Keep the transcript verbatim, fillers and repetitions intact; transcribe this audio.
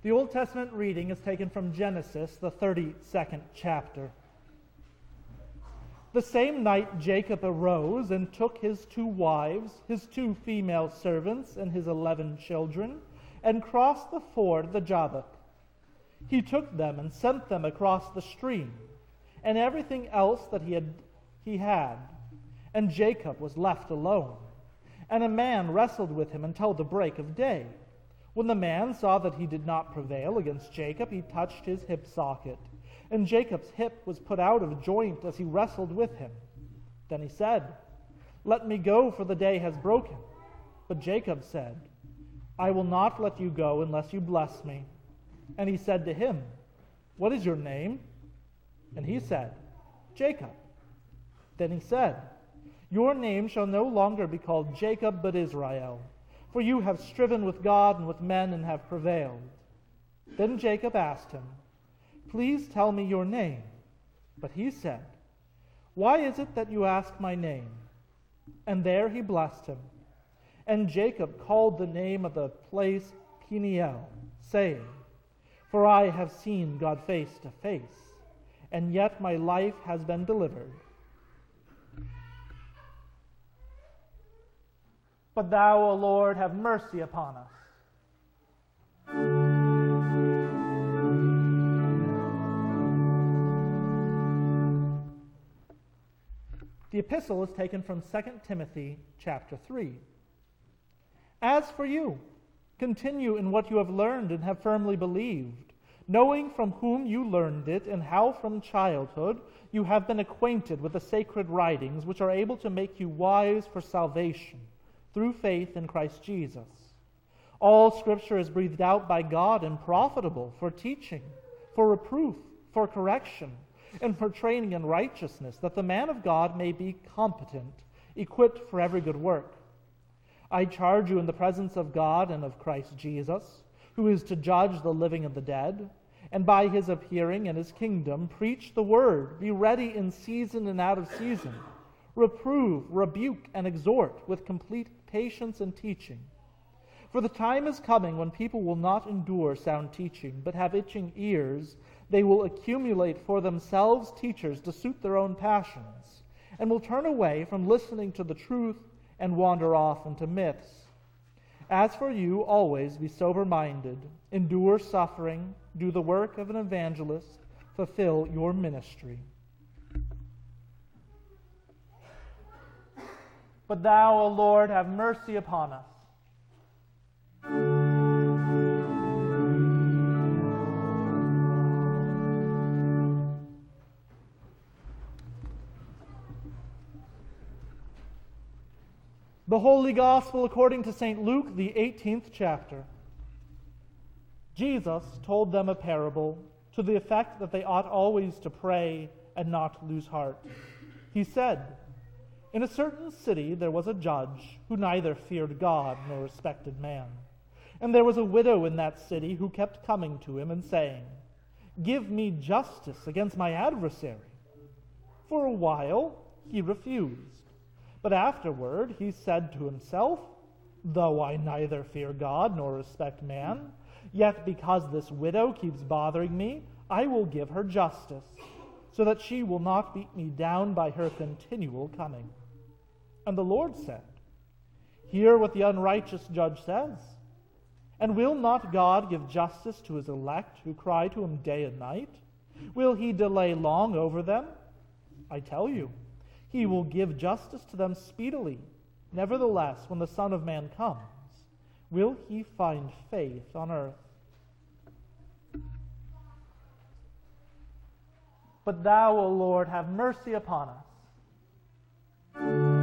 The Old Testament reading is taken from Genesis, the thirty-second chapter. The same night Jacob arose and took his two wives, his two female servants, and his eleven children, and crossed the ford the Jabbok. He took them and sent them across the stream, and everything else that he had, he had. And Jacob was left alone. And a man wrestled with him until the break of day. When the man saw that he did not prevail against Jacob, he touched his hip socket. And Jacob's hip was put out of joint as he wrestled with him. Then he said, "Let me go, for the day has broken." But Jacob said, "I will not let you go unless you bless me." And he said to him, "What is your name?" And he said, "Jacob." Then he said, "Your name shall no longer be called Jacob, but Israel, for you have striven with God and with men and have prevailed." Then Jacob asked him, "Please tell me your name." But he said, "Why is it that you ask my name?" And there he blessed him. And Jacob called the name of the place Peniel, saying, "For I have seen God face to face, and yet my life has been delivered. But thou, O Lord, have mercy upon us." The epistle is taken from Second Timothy chapter three. "As for you, continue in what you have learned and have firmly believed, knowing from whom you learned it, and how from childhood you have been acquainted with the sacred writings, which are able to make you wise for salvation through faith in Christ Jesus. All Scripture is breathed out by God and profitable for teaching, for reproof, for correction, and for training in righteousness, that the man of God may be competent, equipped for every good work. I charge you in the presence of God and of Christ Jesus, who is to judge the living and the dead, and by his appearing in his kingdom, preach the word, be ready in season and out of season, reprove, rebuke, and exhort with complete patience and teaching. For the time is coming when people will not endure sound teaching, but have itching ears. They will accumulate for themselves teachers to suit their own passions, and will turn away from listening to the truth and wander off into myths. As for you, always be sober-minded, endure suffering, do the work of an evangelist, fulfill your ministry. But thou, O Lord, have mercy upon us. The Holy Gospel according to Saint Luke, the eighteenth chapter. Jesus told them a parable to the effect that they ought always to pray and not lose heart. He said, "In a certain city there was a judge who neither feared God nor respected man. And there was a widow in that city who kept coming to him and saying, 'Give me justice against my adversary.' For a while he refused. But afterward he said to himself, 'Though I neither fear God nor respect man, yet because this widow keeps bothering me, I will give her justice, so that she will not beat me down by her continual coming.' And the Lord said, 'Hear what the unrighteous judge says. And will not God give justice to his elect who cry to him day and night? Will he delay long over them? I tell you, he will give justice to them speedily. Nevertheless, when the Son of Man comes, will he find faith on earth?' But thou, O Lord, have mercy upon us."